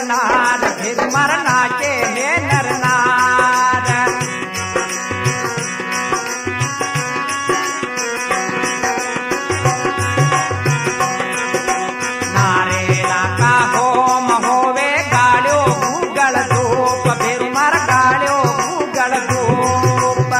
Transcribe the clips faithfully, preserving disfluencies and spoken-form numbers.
नार फिर मर नाचे हे नर नार। नारेला का होम होवे गाड़ो भूगल धूप फिर मर गाड़ो भूगल धूप।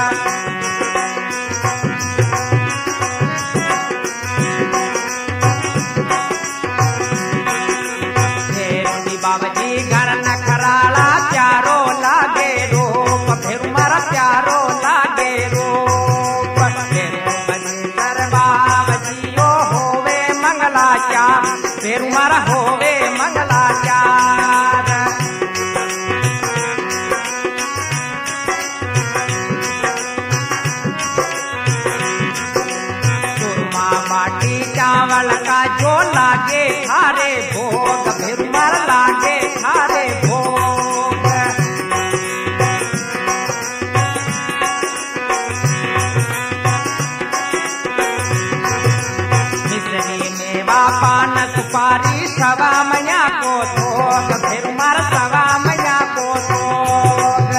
बाबजी घर नखराला प्यारो लागे रूप फिर मर प्यारो लागे रूप। फिर बाबजियो होवे मंगलाचार फिर मर होवे मंगलाचार। चूरमा बाटी चावल का जो लागे खारे भोग फिर मर लागे खारे भोग। मिश्री मेवा पान सुपारी सवा मैया को थोक फिर मर सवा मैया को थोक।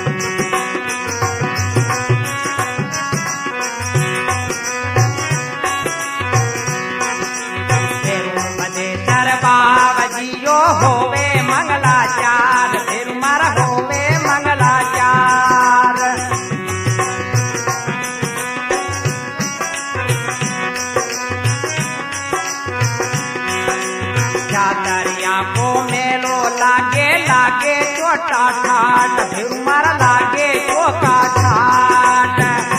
बाबजियो होवे मंगलाचार फिर मर होवे मंगलाचार। चादरिया को मेलो लागे लागे छोटा ठाट फिर मर लागे चोका ठाट।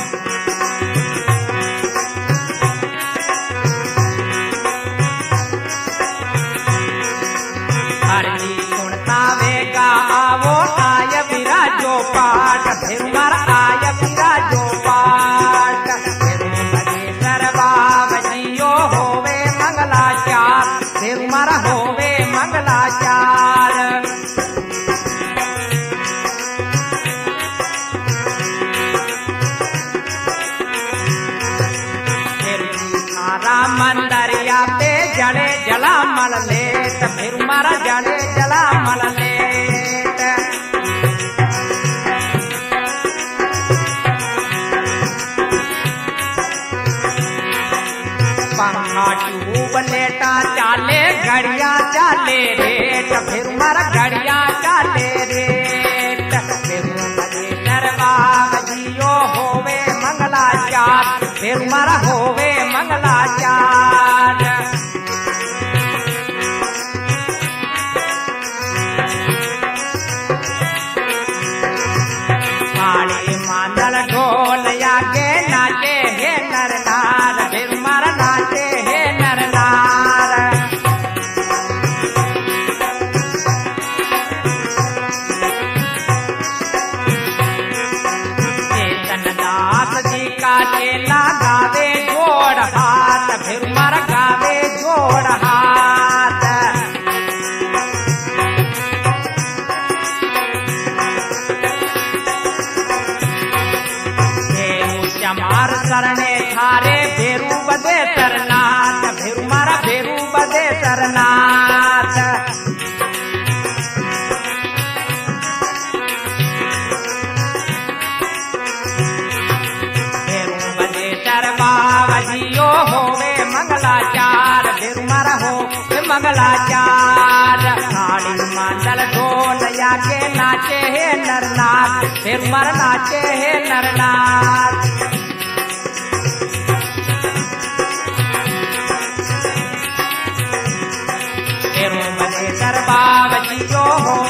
हरजी सुनता वेगा आवो आय विराजो पाठ फिर मर आय विराजो पाठ। फिर बजेसर बाबजियो होवे मंगलाचार फिर मर होवे मंगलाचार। थारा मंदरिया पे जड़े जला मल लेत फिर मर जड़े जला मल लेत। पंखा ट्यूब लेटा चाले घड़िया चाले रेट फिर मर घड़िया चाले रेट। फिर बजेसर बाबजियो होवे मंगलाचार फिर मर होवे मंगलाचार। माड़ी मांदल ढोल आगे नाचे हे नर नार फिर मर नाचे हे नर नार। चेतन दास जी का चेला गावे जोड़ हाथ फिर मर गावे जोड़ हाथ। चमार सरणे थारे भेरू बदे सरनाथ फिर मर भेरू बदे सरनाथ। भेरू बदे सर बाबजियो होवे मंगलाचार फिर मर होवे मंगलाचार। थाली मांदल ढोल आगे नाचे हे नरनाथ फिर मर नाचे हे नरनाथ। फिर बजेसर बाबजियो हो